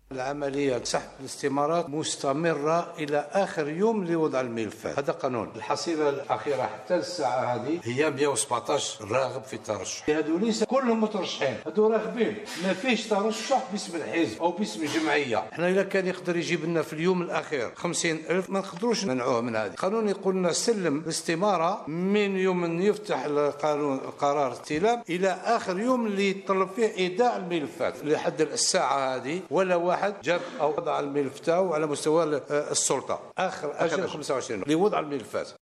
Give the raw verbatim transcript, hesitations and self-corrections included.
العملية سحب الاستمارات مستمرة إلى آخر يوم لوضع الملفات، هذا قانون. الحصيلة الأخيرة حتى الساعة هذه هي مئة وسبعطاش راغب في الترشح. هذو ليس كلهم مترشحين، هذو راغبين، ما فيش ترشح باسم الحزب أو باسم الجمعية. احنا إذا كان يقدر يجيب لنا في اليوم الأخير خمسين ألف ما نقدروش نمنعوه من هذه. القانون يقول لنا سلم الاستمارة من يوم يفتح القانون قرار استلام إلى آخر يوم اللي يطلب فيه إيداع الملفات لحد الساعة هذه، ولا واحد جاب أو وضع الملف تاعو على مستوى السلطة. آخر أجل خمسة وعشرين لوضع الملفات.